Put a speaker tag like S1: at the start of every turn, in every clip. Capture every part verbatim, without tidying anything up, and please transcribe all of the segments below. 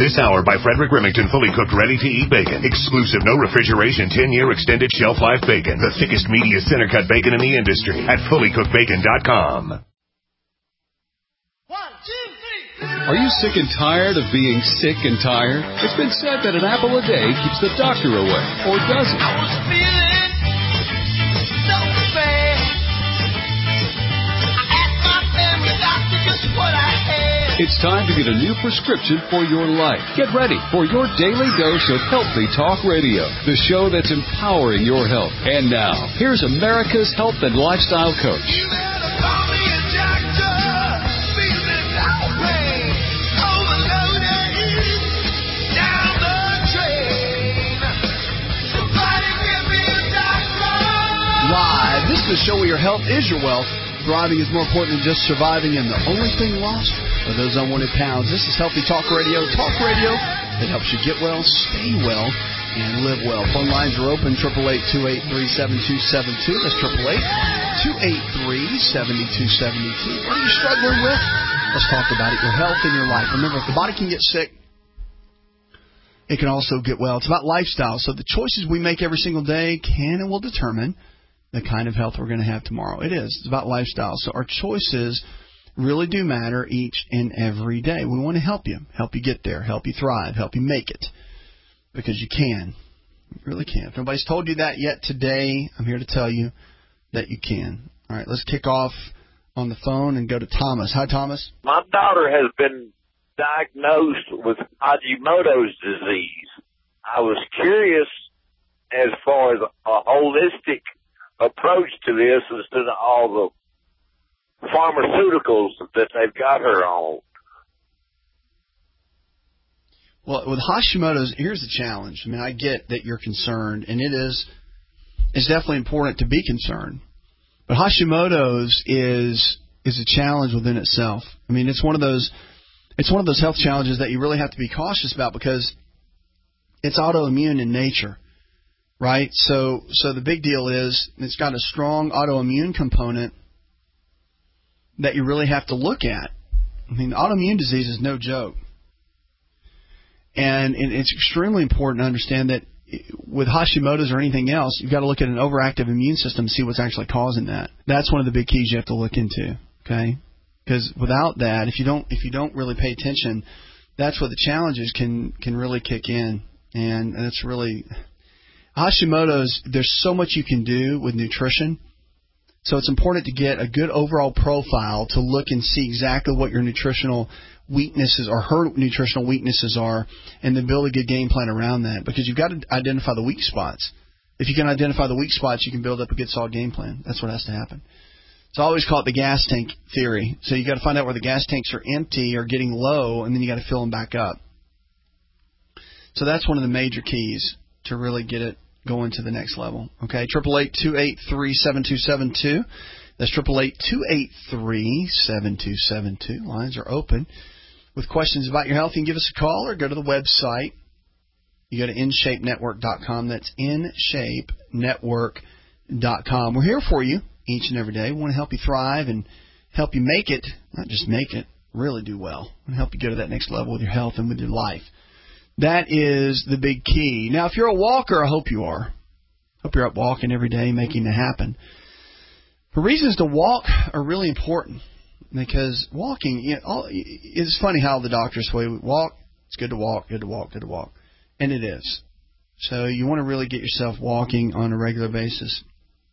S1: This hour by Frederick Remington, fully cooked, ready-to-eat bacon. Exclusive, no refrigeration, ten-year extended shelf life bacon. The thickest, meatiest center-cut bacon in the industry at fully cooked bacon dot com.
S2: One, two, three. Are you sick and tired of being sick and tired? It's been said that an apple a day keeps the doctor away, or does it? I was feeling so bad. I asked my family doctor just what I had. It's time to get a new prescription for your life. Get ready for your daily dose of Healthy Talk Radio, the show that's empowering your health. And now, here's America's health and lifestyle coach. You better call me a doctor, feeling outraged, overloaded, down the drain. Somebody give me a doctor.
S3: Live, this is the show where your health is your wealth. Thriving is more important than just surviving, and the only thing lost are those unwanted pounds. This is Healthy Talk Radio. Talk radio that helps you get well, stay well, and live well. Phone lines are open, eight eight eight, two eight three, seven two seven two. That's eight eight eight, two eight three, seven two seven two. What are you struggling with? Let's talk about it, your health and your life. Remember, if the body can get sick, it can also get well. It's about lifestyle. So the choices we make every single day can and will determine the kind of health we're going to have tomorrow. It is. It's about lifestyle. So our choices really do matter each and every day. We want to help you, help you get there, help you thrive, help you make it, because you can. You really can. If nobody's told you that yet today, I'm here to tell you that you can. All right, let's kick off on the phone and go to Thomas. Hi, Thomas.
S4: My daughter has been diagnosed with Hashimoto's disease. I was curious as far as a holistic approach to this instead of all the pharmaceuticals that they've got her on.
S3: Well, with Hashimoto's, here's the challenge. I mean, I get that you're concerned, and it is it's definitely important to be concerned. But Hashimoto's is is a challenge within itself. I mean, it's one of those it's one of those health challenges that you really have to be cautious about because it's autoimmune in nature. Right? So so the big deal is it's got a strong autoimmune component that you really have to look at. I mean, autoimmune disease is no joke. And it's extremely important to understand that with Hashimoto's or anything else, you've got to look at an overactive immune system to see what's actually causing that. That's one of the big keys you have to look into, okay? Because without that, if you don't if you don't really pay attention, that's where the challenges can, can really kick in. And that's really... Hashimoto's, there's so much you can do with nutrition, so it's important to get a good overall profile to look and see exactly what your nutritional weaknesses or her nutritional weaknesses are and then build a good game plan around that because you've got to identify the weak spots. If you can identify the weak spots, you can build up a good solid game plan. That's what has to happen. So I always call it the gas tank theory. So you've got to find out where the gas tanks are empty or getting low, and then you've got to fill them back up. So that's one of the major keys to really get it going to the next level. Okay, eight eight eight, two eight three, seven two seven two. That's eight eight eight, two eight three, seven two seven two. Lines are open. With questions about your health, you can give us a call or go to the website. You go to in shape network dot com. That's in shape network dot com. We're here for you each and every day. We want to help you thrive and help you make it, not just make it, really do well, and help you go to that next level with your health and with your life. That is the big key. Now, if you're a walker, I hope you are. Hope you're out walking every day, making it happen. The reasons to walk are really important because walking, you know, all, it's funny how the doctors say, walk, it's good to walk, good to walk, good to walk. And it is. So you want to really get yourself walking on a regular basis.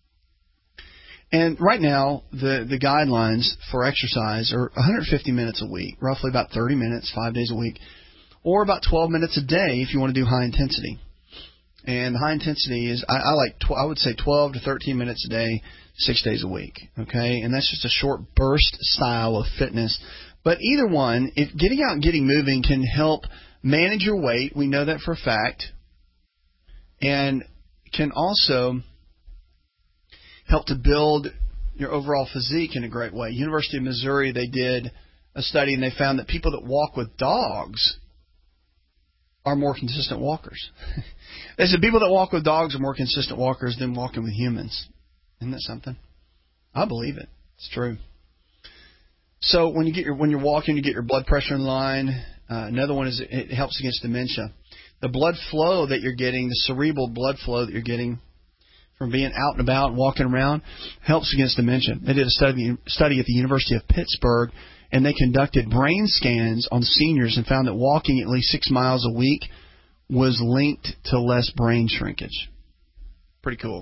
S3: And right now, the, the guidelines for exercise are one hundred fifty minutes a week, roughly about thirty minutes, five days a week. Or about twelve minutes a day if you want to do high intensity. And the high intensity is, I, I like, tw- I would say twelve to thirteen minutes a day, six days a week. Okay? And that's just a short burst style of fitness. But either one, if getting out and getting moving can help manage your weight, we know that for a fact, and can also help to build your overall physique in a great way. University of Missouri, they did a study and they found that people that walk with dogs are more consistent walkers. They said people that walk with dogs are more consistent walkers than walking with humans. Isn't that something? I believe it. It's true. So when you get your when you're walking, you get your blood pressure in line. Uh, another one is it helps against dementia. The blood flow that you're getting, the cerebral blood flow that you're getting from being out and about and walking around, helps against dementia. They did a study, study at the University of Pittsburgh, and they conducted brain scans on seniors and found that walking at least six miles a week was linked to less brain shrinkage. Pretty cool.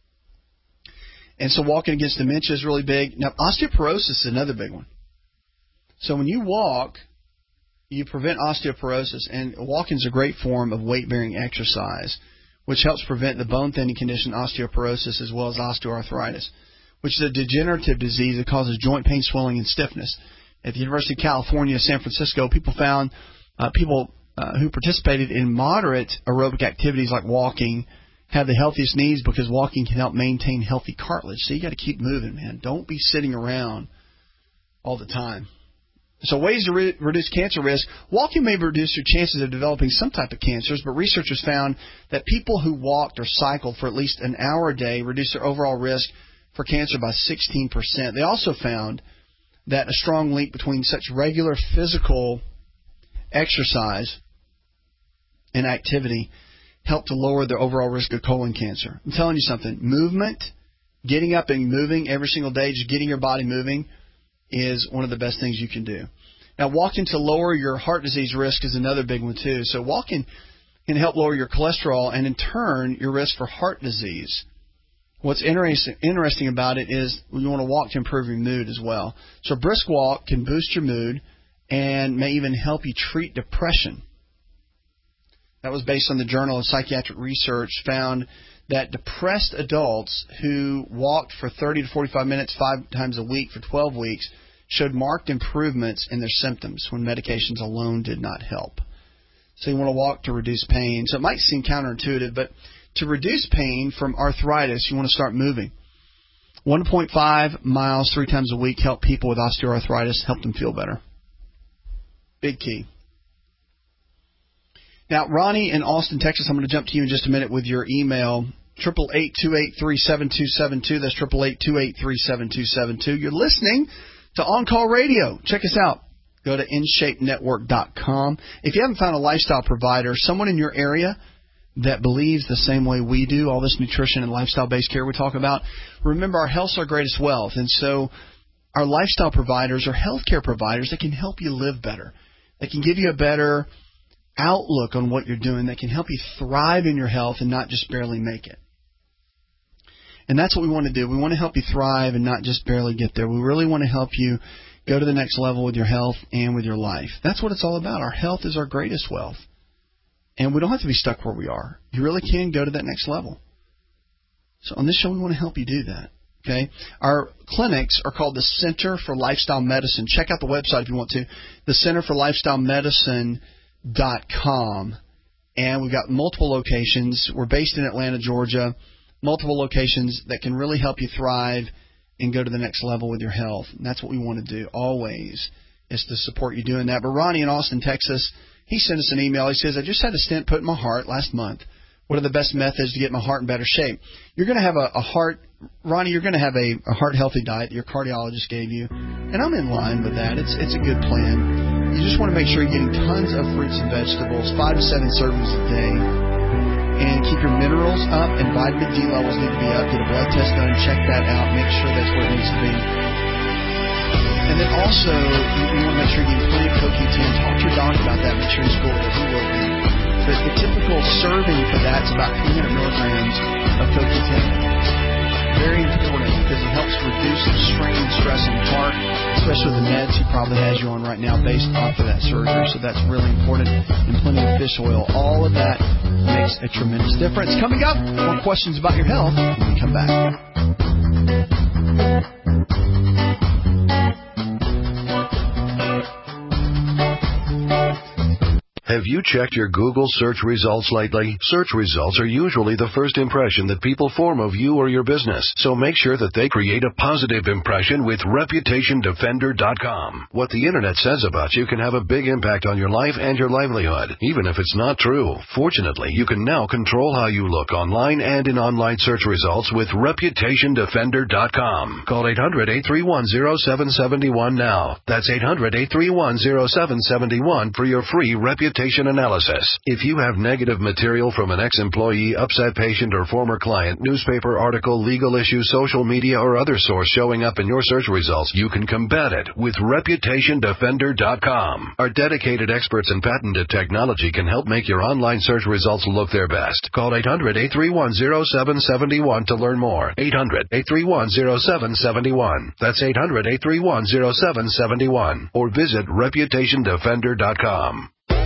S3: And so walking against dementia is really big. Now, osteoporosis is another big one. So when you walk, you prevent osteoporosis, and walking is a great form of weight-bearing exercise, which helps prevent the bone-thinning condition osteoporosis as well as osteoarthritis, which is a degenerative disease that causes joint pain, swelling, and stiffness. At the University of California, San Francisco, people found uh, people uh, who participated in moderate aerobic activities like walking have the healthiest knees because walking can help maintain healthy cartilage. So you got to keep moving, man. Don't be sitting around all the time. So ways to re- reduce cancer risk. Walking may reduce your chances of developing some type of cancers, but researchers found that people who walked or cycled for at least an hour a day reduced their overall risk for cancer by sixteen percent. They also found that a strong link between such regular physical exercise and activity helped to lower their overall risk of colon cancer. I'm telling you something. Movement, getting up and moving every single day, just getting your body moving, is one of the best things you can do. Now, walking to lower your heart disease risk is another big one, too. So walking can help lower your cholesterol and, in turn, your risk for heart disease. What's interesting, interesting about it is you want to walk to improve your mood as well. So a brisk walk can boost your mood and may even help you treat depression. That was based on the Journal of Psychiatric Research, found that depressed adults who walked for thirty to forty-five minutes five times a week for twelve weeks showed marked improvements in their symptoms when medications alone did not help. So you want to walk to reduce pain. So it might seem counterintuitive, but to reduce pain from arthritis, you want to start moving. one point five miles three times a week help people with osteoarthritis, help them feel better. Big key. Now, Ronnie in Austin, Texas, I'm going to jump to you in just a minute with your email. eight eight eight, two eight three, seven two seven two. That's eight eight eight, two eight three, seven two seven two. You're listening to On Call Radio. Check us out. Go to in shape network dot com. If you haven't found a lifestyle provider, someone in your area that believes the same way we do, all this nutrition and lifestyle-based care we talk about, remember our health's our greatest wealth. And so our lifestyle providers are healthcare providers that can help you live better. They can give you a better outlook on what you're doing that can help you thrive in your health and not just barely make it. And that's what we want to do. We want to help you thrive and not just barely get there. We really want to help you go to the next level with your health and with your life. That's what it's all about. Our health is our greatest wealth. And we don't have to be stuck where we are. You really can go to that next level. So on this show, we want to help you do that. Okay? Our clinics are called the Center for Lifestyle Medicine. Check out the website if you want to. The Center for Lifestyle Medicine dot com, and we've got multiple locations. We're based in Atlanta, Georgia. Multiple locations that can really help you thrive and go to the next level with your health. And that's what we want to do always, is to support you doing that. But Ronnie in Austin, Texas, he sent us an email. He says, I just had a stent put in my heart last month. What are the best methods to get my heart in better shape? You're going to have a, a heart, Ronnie, you're going to have a, a heart-healthy diet that your cardiologist gave you. And I'm in line with that. It's, it's a good plan. You just want to make sure you're getting tons of fruits and vegetables, five to seven servings a day, and keep your minerals up and vitamin D levels need to be up. Get a blood test done, check that out, make sure that's where it needs to be. And then also, you, you want to make sure you're getting plenty of C O Q ten. Talk to your doctor about that. Make sure he's cool with it. He will be. But the typical serving for that is about three hundred milligrams of C O Q ten. Very important because it helps reduce the strain and stress in the heart, especially the meds he probably has you on right now based off of that surgery. So that's really important. And plenty of fish oil. All of that makes a tremendous difference. Coming up, more questions about your health when we come back.
S5: Have you checked your Google search results lately? Search results are usually the first impression that people form of you or your business, so make sure that they create a positive impression with Reputation Defender dot com. What the Internet says about you can have a big impact on your life and your livelihood, even if it's not true. Fortunately, you can now control how you look online and in online search results with Reputation Defender dot com. Call eight hundred, eight three one, zero seven seven one now. That's eight hundred, eight three one, zero seven seven one for your free reputation analysis. If you have negative material from an ex-employee, upset patient, or former client, newspaper article, legal issue, social media, or other source showing up in your search results, you can combat it with Reputation Defender dot com. Our dedicated experts in patented technology can help make your online search results look their best. Call eight hundred, eight three one, zero seven seven one to learn more. eight hundred, eight three one, zero seven seven one. That's eight hundred, eight three one, zero seven seven one. Or visit Reputation Defender dot com.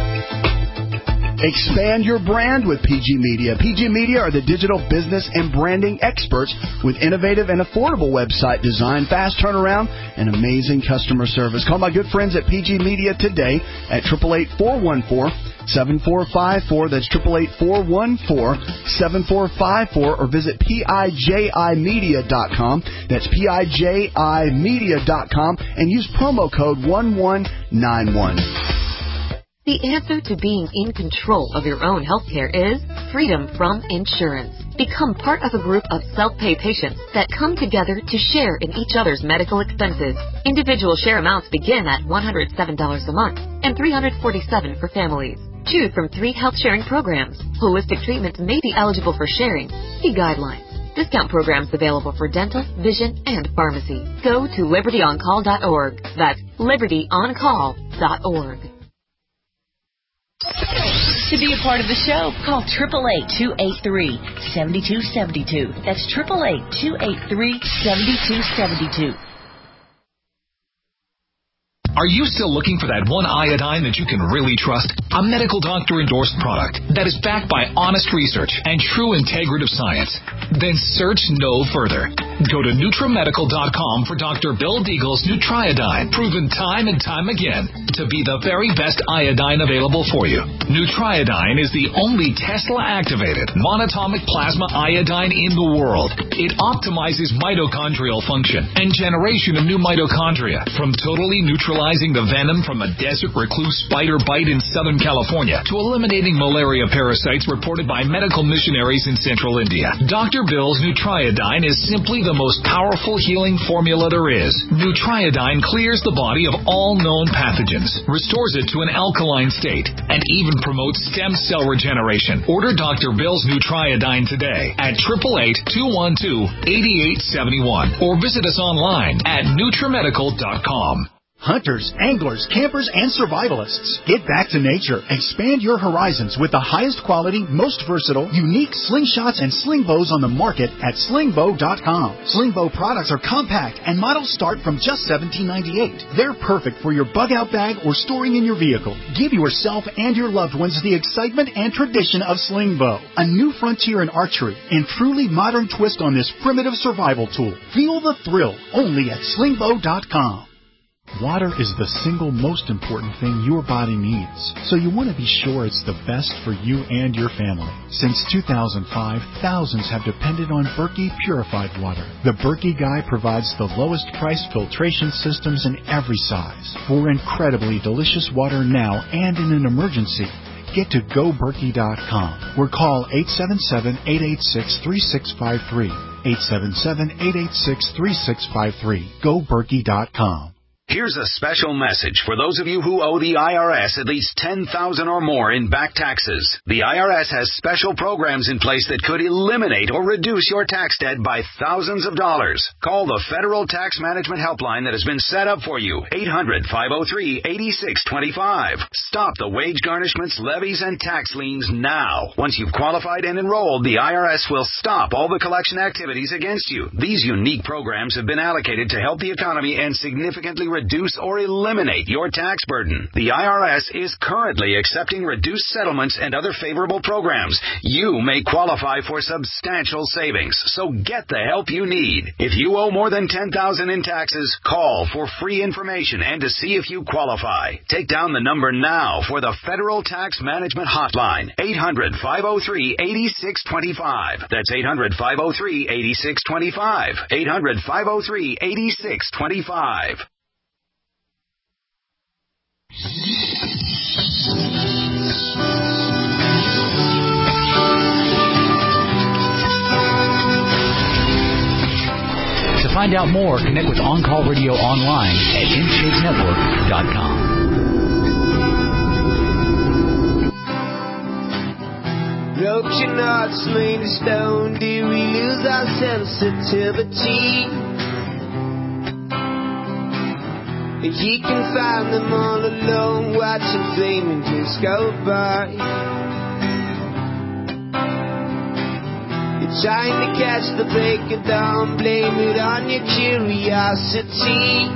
S3: Expand your brand with P G Media. P G Media are the digital business and branding experts with innovative and affordable website design, fast turnaround, and amazing customer service. Call my good friends at P G Media today at eight eight eight, four one four, seven four five four. That's eight eight eight, four one four, seven four five four. Or visit P I J I media dot com. That's P I J I media dot com. And use promo code one one nine one.
S6: The answer to being in control of your own healthcare is freedom from insurance. Become part of a group of self-pay patients that come together to share in each other's medical expenses. Individual share amounts begin at one hundred seven dollars a month and three hundred forty-seven dollars for families. Choose from three health-sharing programs. Holistic treatments may be eligible for sharing. See guidelines. Discount programs available for dental, vision, and pharmacy. Go to liberty on call dot org. That's liberty on call dot org.
S7: To be a part of the show, call eight eight eight, two eight three, seven two seven two. That's eight eight eight, two eight three, seven two seven two.
S8: Are you still looking for that one iodine that you can really trust? A medical doctor-endorsed product that is backed by honest research and true integrative science? Then search no further. Go to NutriMedical dot com for Doctor Bill Deagle's Nutriodine, proven time and time again to be the very best iodine available for you. Nutriodine is the only Tesla-activated monatomic plasma iodine in the world. It optimizes mitochondrial function and generation of new mitochondria from totally neutralizing the venom from a desert recluse spider bite in Southern California to eliminating malaria parasites reported by medical missionaries in Central India. Doctor Bill's Nutriodine is simply the most powerful healing formula there is. Nutriodine clears the body of all known pathogens, restores it to an alkaline state, and even promotes stem cell regeneration. Order Doctor Bill's Nutriodine today at eight eight eight, two one two, eight eight seven one or visit us online at NutriMedical dot com.
S9: Hunters, anglers, campers, and survivalists. Get back to nature. Expand your horizons with the highest quality, most versatile, unique slingshots and sling bows on the market at sling bow dot com. Sling bow products are compact and models start from just seventeen ninety-eight. They're perfect for your bug-out bag or storing in your vehicle. Give yourself and your loved ones the excitement and tradition of sling bow. A new frontier in archery and truly modern twist on this primitive survival tool. Feel the thrill only at sling bow dot com. Water is the single most important thing your body needs, so you want to be sure it's the best for you and your family. Since two thousand five, thousands have depended on Berkey purified water. The Berkey Guy provides the lowest price filtration systems in every size for incredibly delicious water now and in an emergency. Get to go berkey dot com or call eight seven seven, eight eight six, three six five three. eight seven seven, eight eight six, three six five three. go berkey dot com.
S10: Here's a special message for those of you who owe the I R S at least ten thousand dollars or more in back taxes. The I R S has special programs in place that could eliminate or reduce your tax debt by thousands of dollars. Call the Federal Tax Management Helpline that has been set up for you, eight hundred, five oh three, eight six two five. Stop the wage garnishments, levies, and tax liens now. Once you've qualified and enrolled, the I R S will stop all the collection activities against you. These unique programs have been allocated to help the economy and significantly reduce or eliminate your tax burden. The I R S is currently accepting reduced settlements and other favorable programs. You may qualify for substantial savings, so get the help you need. If you owe more than ten thousand dollars in taxes, call for free information and to see if you qualify. Take down the number now for the Federal Tax Management Hotline, eight hundred, five oh three, eight six two five. That's eight hundred, five oh three, eight six two five. eight hundred, five oh three, eight six two five.
S11: To find out more, connect with On Call Radio online at in shape network dot com.
S12: Broken hearts made of stone, do we lose our sensitivity? You can find them all alone, watching flaming just go by. You're trying to catch the break of dawn, blame it on your curiosity.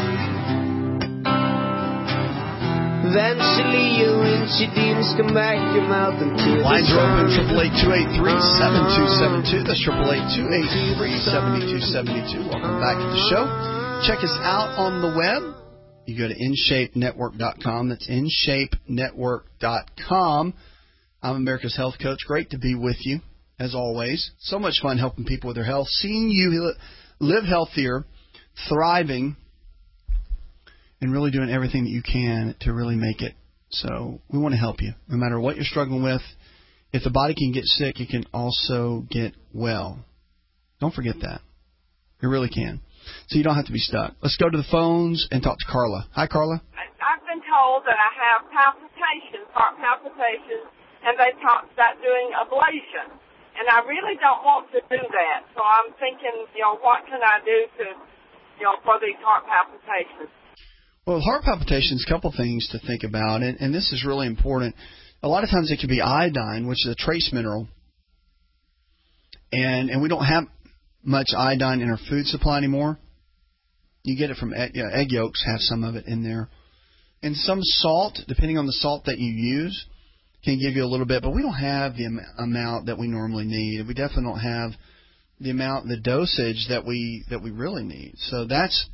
S12: Eventually you'll rinse your demons, come back your mouth and kill.
S3: Lines are open, triple eight two eight three seven two seven two. That's triple eight two eight three seven two seven two. Welcome back to the show. Check us out on the web. You go to in shape network dot com. That's in shape network dot com. I'm America's Health Coach. Great to be with you, as always. So much fun helping people with their health, seeing you live healthier, thriving, and really doing everything that you can to really make it. So we want to help you, no matter what you're struggling with. If the body can get sick, it can also get well. Don't forget that. It really can. So you don't have to be stuck. Let's go to the phones and talk to Carla. Hi, Carla.
S13: I've been told that I have palpitations, heart palpitations, and they talked about doing ablation. And I really don't want to do that. So I'm thinking, you know, what can I do to, you know, for these heart palpitations?
S3: Well, heart palpitations, a couple things to think about, and, and this is really important. A lot of times it can be iodine, which is a trace mineral, and and we don't have much iodine in our food supply anymore. You get it from egg, you know, egg yolks, have some of it in there. And some salt, depending on the salt that you use, can give you a little bit, but we don't have the am- amount that we normally need. We definitely don't have the amount, the dosage that we that we really need. So that's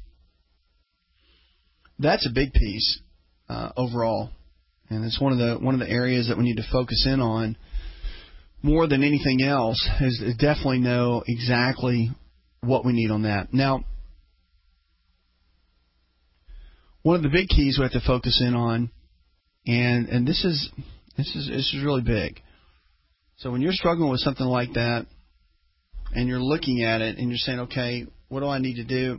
S3: that's a big piece uh, overall, and it's one of the one of the areas that we need to focus in on more than anything else. Is definitely know exactly what we need on that. Now, one of the big keys we have to focus in on, and and this is this is this is really big. So when you're struggling with something like that, and you're looking at it and you're saying, okay, what do I need to do?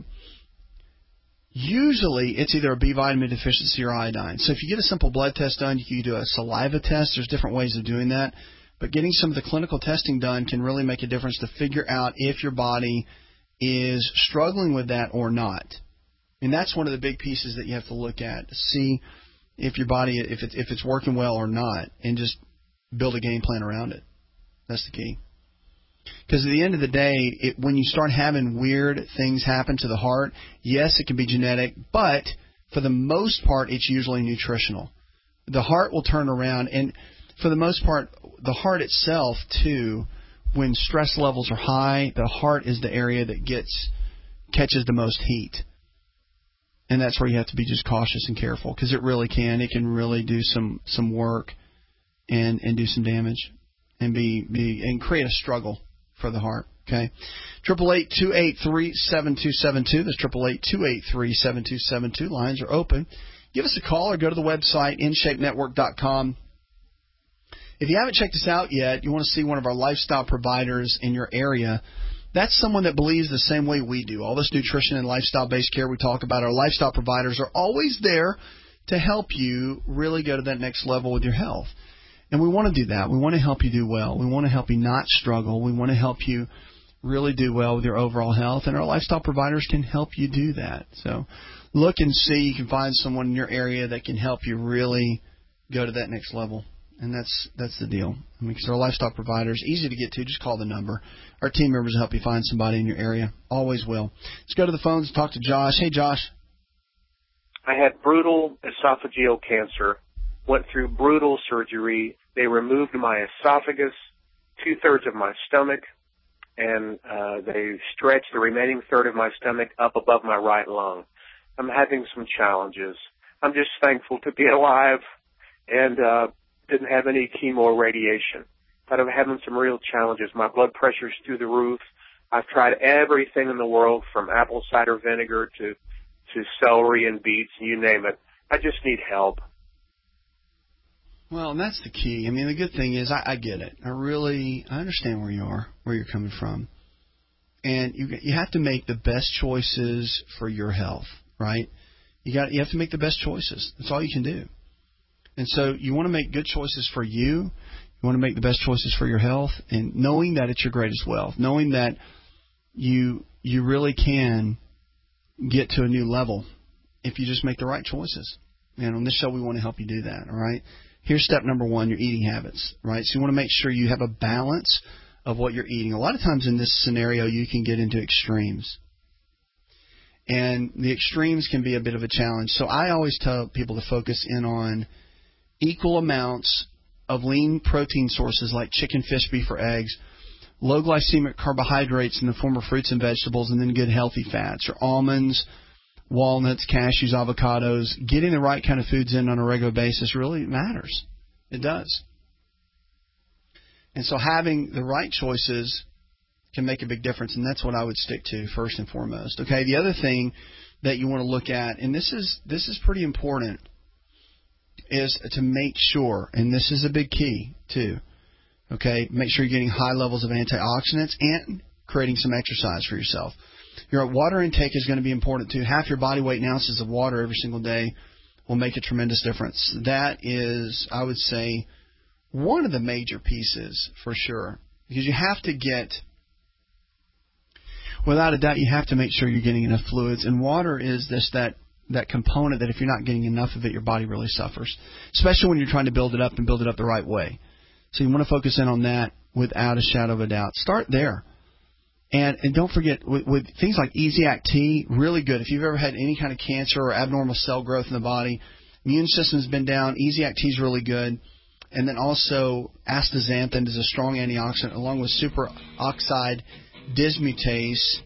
S3: Usually it's either a B vitamin deficiency or iodine. So if you get a simple blood test done, you can do a saliva test. There's different ways of doing that. But getting some of the clinical testing done can really make a difference to figure out if your body is struggling with that or not. And that's one of the big pieces that you have to look at to see if your body, if it, if it's working well or not, and just build a game plan around it. That's the key. Because at the end of the day, it, when you start having weird things happen to the heart, yes, it can be genetic, but for the most part, it's usually nutritional. The heart will turn around, and for the most part, the heart itself, too, when stress levels are high, the heart is the area that gets catches the most heat. And that's where you have to be just cautious and careful, because it really can. It can really do some, some work and, and do some damage and be, be and create a struggle for the heart. Okay, triple eight two eight three seven two seven two. That's triple eight two eight three seven two seven two. Lines are open. Give us a call or go to the website in shape network dot com. If you haven't checked us out yet, you want to see one of our lifestyle providers in your area. That's someone that believes the same way we do. All this nutrition and lifestyle-based care we talk about, our lifestyle providers are always there to help you really go to that next level with your health. And we want to do that. We want to help you do well. We want to help you not struggle. We want to help you really do well with your overall health. And our lifestyle providers can help you do that. So look and see. You can find someone in your area that can help you really go to that next level. And that's that's the deal. I mean, because our lifestyle providers, easy to get to. Just call the number. Our team members will help you find somebody in your area. Always will. Let's go to the phones and talk to Josh. Hey, Josh.
S14: I had brutal esophageal cancer, went through brutal surgery. They removed my esophagus, two-thirds of my stomach, and uh, they stretched the remaining third of my stomach up above my right lung. I'm having some challenges. I'm just thankful to be alive and uh, didn't have any chemo or radiation. But I'm having some real challenges. My blood pressure's through the roof. I've tried everything in the world from apple cider vinegar to, to celery and beets, you name it. I just need help.
S3: Well, and that's the key. I mean, the good thing is I, I get it. I really I understand where you are, where you're coming from. And you you have to make the best choices for your health, right? You got you have to make the best choices. That's all you can do. And so you want to make good choices for you. You want to make the best choices for your health, and knowing that it's your greatest wealth, knowing that you you really can get to a new level if you just make the right choices. And on this show, we want to help you do that, all right? Here's step number one, your eating habits, right? So you want to make sure you have a balance of what you're eating. A lot of times in this scenario, you can get into extremes. And the extremes can be a bit of a challenge. So I always tell people to focus in on equal amounts of lean protein sources like chicken, fish, beef, or eggs, low glycemic carbohydrates in the form of fruits and vegetables, and then good healthy fats, or almonds, walnuts, cashews, avocados. Getting the right kind of foods in on a regular basis really matters. It does. And so having the right choices can make a big difference, and that's what I would stick to first and foremost. Okay, the other thing that you want to look at, and this is this is pretty important, is to make sure, and this is a big key too, okay, make sure you're getting high levels of antioxidants and creating some exercise for yourself. Your water intake is going to be important too. Half your body weight in ounces of water every single day will make a tremendous difference. That is, I would say, one of the major pieces for sure, because you have to get, without a doubt, you have to make sure you're getting enough fluids, and water is this that that component that if you're not getting enough of it, your body really suffers, especially when you're trying to build it up and build it up the right way. So you want to focus in on that without a shadow of a doubt. Start there. And and don't forget, with, with things like Easy-Act T, really good. If you've ever had any kind of cancer or abnormal cell growth in the body, immune system's been down, Easy-Act T is really good. And then also astaxanthin is a strong antioxidant, along with superoxide dismutase,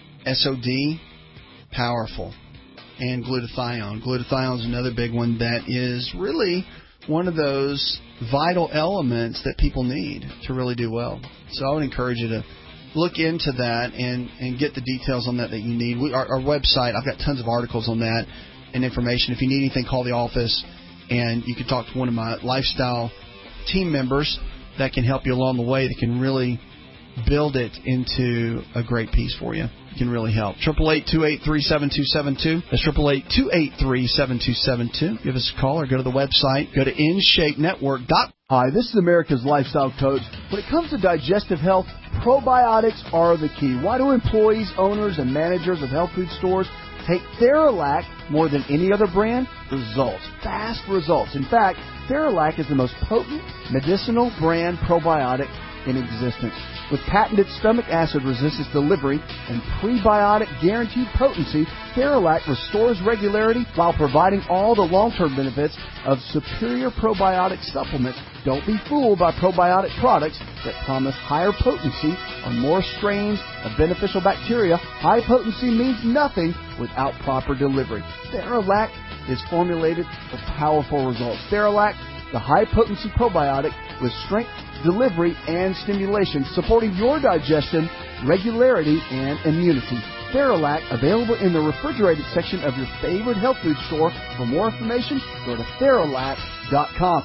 S3: S O D, powerful. And glutathione. Glutathione is another big one that is really one of those vital elements that people need to really do well. So I would encourage you to look into that and, and get the details on that that you need. We, our, our website, I've got tons of articles on that and information. If you need anything, call the office, and you can talk to one of my lifestyle team members that can help you along the way, that can really build it into a great piece for you. It can really help. eight eight eight, two eight three, seven two seven two. That's eight eight eight, two eight three, seven two seven two. Give us a call or go to the website. Go to in shape network dot com.
S15: Hi, this is America's Lifestyle Coach. When it comes to digestive health, probiotics are the key. Why do employees, owners, and managers of health food stores take Theralac more than any other brand? Results. Fast results. In fact, Theralac is the most potent medicinal brand probiotic in existence. With patented stomach acid resistance delivery and prebiotic guaranteed potency, Theralac restores regularity while providing all the long-term benefits of superior probiotic supplements. Don't be fooled by probiotic products that promise higher potency or more strains of beneficial bacteria. High potency means nothing without proper delivery. Theralac is formulated for powerful results. Theralac, the high-potency probiotic with strength, delivery, and stimulation, supporting your digestion, regularity, and immunity. Theralac, available in the refrigerated section of your favorite health food store. For more information, go to Theralac dot com.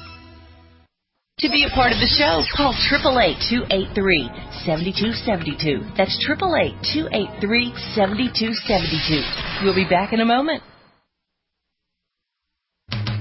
S7: To be a part of the show, call eight eight eight, two eight three, seven two seven two. That's eight eight eight, two eight three, seven two seven two. We'll be back in a moment.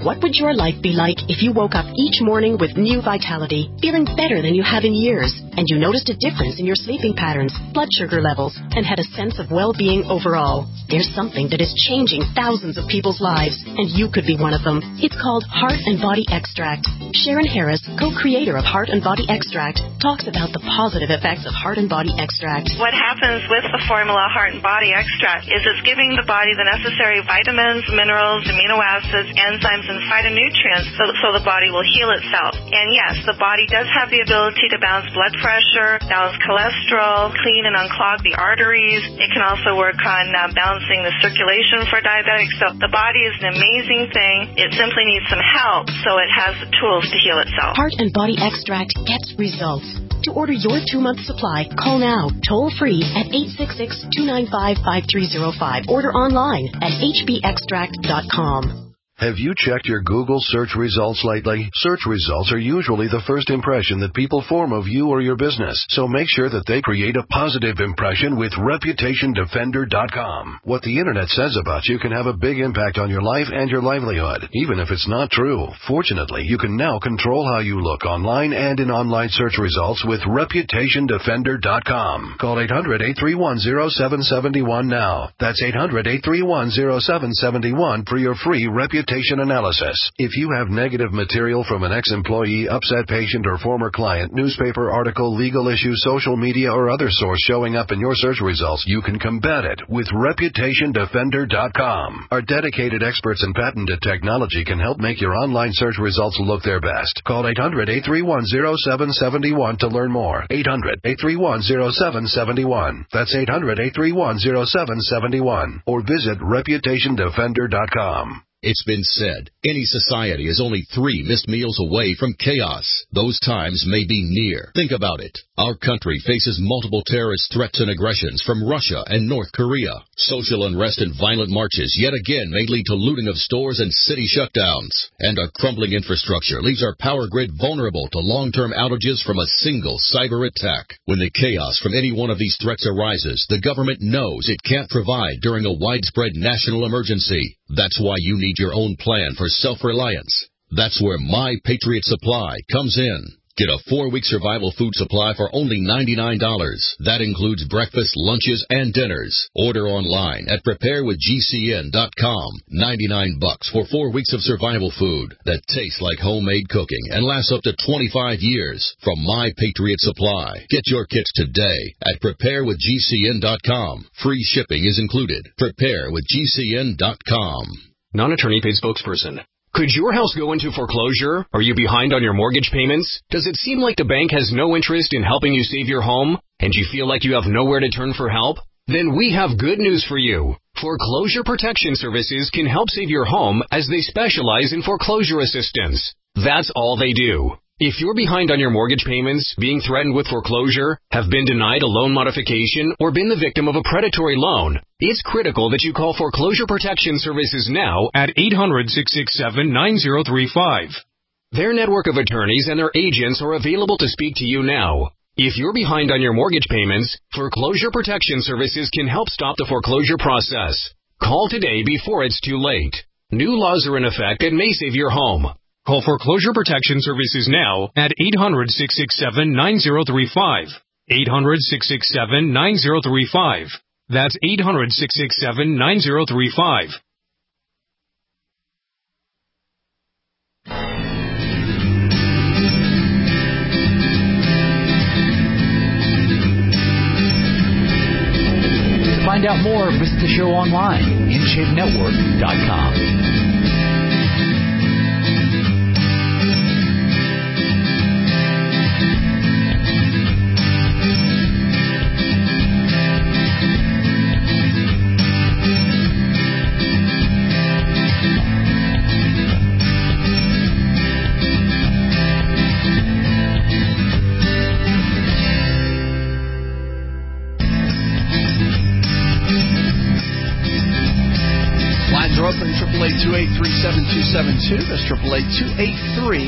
S16: What would your life be like if you woke up each morning with new vitality, feeling better than you have in years, and you noticed a difference in your sleeping patterns, blood sugar levels, and had a sense of well-being overall? There's something that is changing thousands of people's lives, and you could be one of them. It's called Heart and Body Extract. Sharon Harris, co-creator of Heart and Body Extract, talks about the positive effects of Heart and Body Extract.
S17: What happens with the formula Heart and Body Extract is it's giving the body the necessary vitamins, minerals, amino acids, enzymes, and phytonutrients so, so the body will heal itself. And yes, the body does have the ability to balance blood pressure, balance cholesterol, clean and unclog the arteries. It can also work on uh, balancing the circulation for diabetics. So the body is an amazing thing. It simply needs some help so it has the tools to heal itself.
S16: Heart and Body Extract gets results. To order your two-month supply, call now, toll-free at eight six six, two nine five, five three zero five. Order online at h b extract dot com.
S5: Have you checked your Google search results lately? Search results are usually the first impression that people form of you or your business, so make sure that they create a positive impression with reputation defender dot com. What the internet says about you can have a big impact on your life and your livelihood, even if it's not true. Fortunately, you can now control how you look online and in online search results with reputation defender dot com. Call eight hundred, eight three one, zero seven seven one now. That's eight hundred, eight three one, zero seven seven one for your free reputation analysis. If you have negative material from an ex-employee, upset patient, or former client, newspaper article, legal issue, social media, or other source showing up in your search results, you can combat it with reputation defender dot com. Our dedicated experts in patented technology can help make your online search results look their best. Call eight hundred, eight three one, zero seven seven one to learn more. eight hundred, eight three one, zero seven seven one. That's eight hundred, eight three one, zero seven seven one. Or visit reputation defender dot com.
S18: It's been said, any society is only three missed meals away from chaos. Those times may be near. Think about it. Our country faces multiple terrorist threats and aggressions from Russia and North Korea. Social unrest and violent marches yet again may lead to looting of stores and city shutdowns. And our crumbling infrastructure leaves our power grid vulnerable to long-term outages from a single cyber attack. When the chaos from any one of these threats arises, the government knows it can't provide during a widespread national emergency. That's why you need your own plan for self-reliance. That's where My Patriot Supply comes in. Get a four-week survival food supply for only ninety-nine dollars. That includes breakfast, lunches, and dinners. Order online at prepare with G C N dot com. ninety-nine bucks for four weeks of survival food that tastes like homemade cooking and lasts up to twenty-five years from My Patriot Supply. Get your kits today at prepare with G C N dot com. Free shipping is included. prepare with G C N dot com.
S19: Non-attorney paid spokesperson. Could your house go into foreclosure? Are you behind on your mortgage payments? Does it seem like the bank has no interest in helping you save your home? And you feel like you have nowhere to turn for help? Then we have good news for you. Foreclosure Protection Services can help save your home as they specialize in foreclosure assistance. That's all they do. If you're behind on your mortgage payments, being threatened with foreclosure, have been denied a loan modification, or been the victim of a predatory loan, it's critical that you call Foreclosure Protection Services now at eight hundred, six six seven, nine zero three five. Their network of attorneys and their agents are available to speak to you now. If you're behind on your mortgage payments, Foreclosure Protection Services can help stop the foreclosure process. Call today before it's too late. New laws are in effect and may save your home. Call Foreclosure Protection Services now at eight hundred, six six seven, nine zero three five. eight hundred, six six seven, nine zero three five. That's eight hundred, six six seven, nine zero three five.
S11: To find out more, visit the show online, in shape network dot com.
S3: two eight three, seven two seven two. That's triple eight two eight three,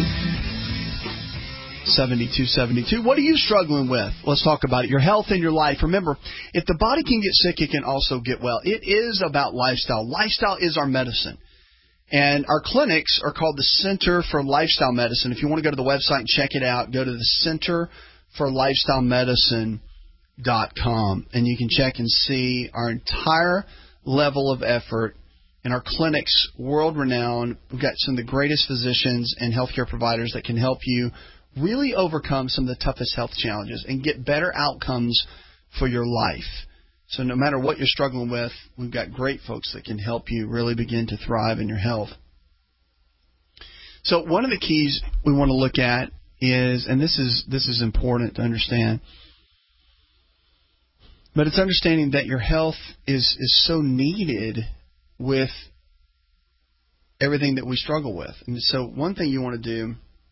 S3: seven two seven two. What are you struggling with? Let's talk about it. Your health and your life. Remember, if the body can get sick, it can also get well. It is about lifestyle. Lifestyle is our medicine. And our clinics are called the Center for Lifestyle Medicine. If you want to go to the website and check it out, go to the Center for Lifestyle Medicine dot com, and you can check and see our entire level of effort. And our clinics, world-renowned. We've got some of the greatest physicians and healthcare providers that can help you really overcome some of the toughest health challenges and get better outcomes for your life. So no matter what you're struggling with, we've got great folks that can help you really begin to thrive in your health. So one of the keys we want to look at is, and this is this is important to understand, but it's understanding that your health is, is so needed with everything that we struggle with. And so one thing you want to do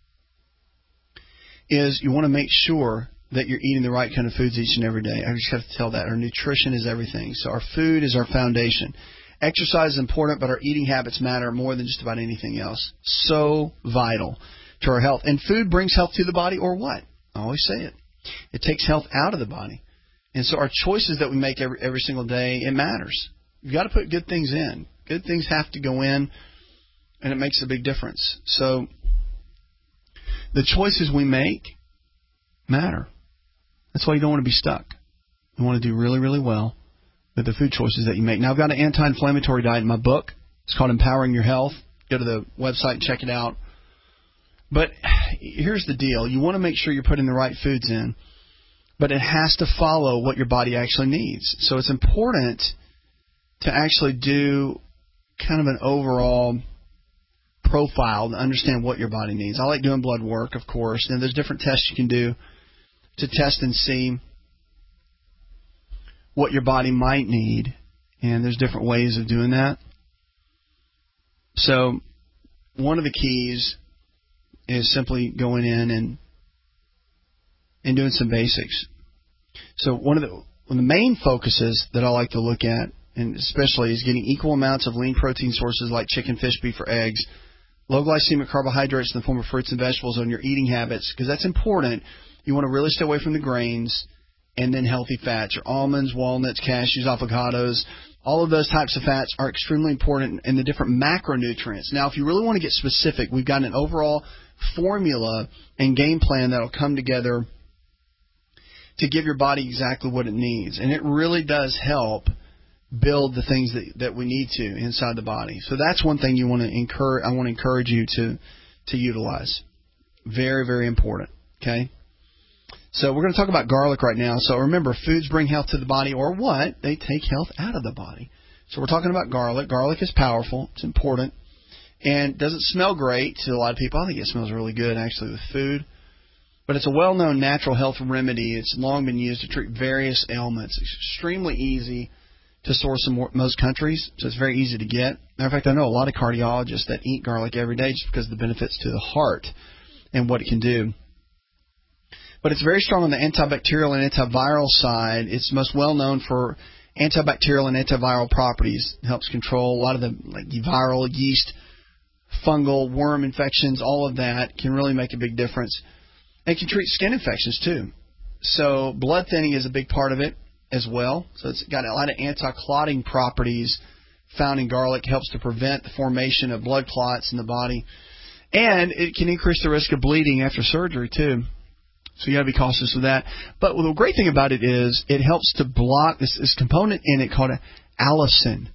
S3: is you want to make sure that you're eating the right kind of foods each and every day. I just have to tell that. Our nutrition is everything. So our food is our foundation. Exercise is important, but our eating habits matter more than just about anything else. So vital to our health. And food brings health to the body, or what? I always say it. It takes health out of the body. And so our choices that we make every, every single day, it matters. You've got to put good things in. Good things have to go in, and it makes a big difference. So the choices we make matter. That's why you don't want to be stuck. You want to do really, really well with the food choices that you make. Now, I've got an anti-inflammatory diet in my book. It's called Empowering Your Health. Go to the website and check it out. But here's the deal. You want to make sure you're putting the right foods in, but it has to follow what your body actually needs. So it's important to actually do kind of an overall profile to understand what your body needs. I like doing blood work, of course, and there's different tests you can do to test and see what your body might need, and there's different ways of doing that. So one of the keys is simply going in and and doing some basics. So one of the one of the main focuses that I like to look at, and especially, is getting equal amounts of lean protein sources like chicken, fish, beef, or eggs, low glycemic carbohydrates in the form of fruits and vegetables on your eating habits, because that's important. You want to really stay away from the grains, and then healthy fats. Your almonds, walnuts, cashews, avocados, all of those types of fats are extremely important in the different macronutrients. Now, if you really want to get specific, we've got an overall formula and game plan that will come together to give your body exactly what it needs. And it really does help build the things that, that we need to inside the body. So that's one thing you want to encourage. I want to encourage you to, to utilize. Very, very important. Okay? So we're going to talk about garlic right now. So remember, foods bring health to the body, or what? They take health out of the body. So we're talking about garlic. Garlic is powerful. It's important. And doesn't smell great to a lot of people. I think it smells really good, actually, with food. But it's a well-known natural health remedy. It's long been used to treat various ailments. It's extremely easy to source in most countries, so it's very easy to get. Matter of fact, I know a lot of cardiologists that eat garlic every day just because of the benefits to the heart and what it can do. But it's very strong on the antibacterial and antiviral side. It's most well known for antibacterial and antiviral properties. It helps control a lot of the like viral, yeast, fungal, worm infections. All of that can really make a big difference. It can treat skin infections too. So blood thinning is a big part of it as well. So it's got a lot of anti-clotting properties found in garlic. It helps to prevent the formation of blood clots in the body. And it can increase the risk of bleeding after surgery too. So you got to be cautious of that. But the great thing about it is it helps to block this, this component in it called allicin.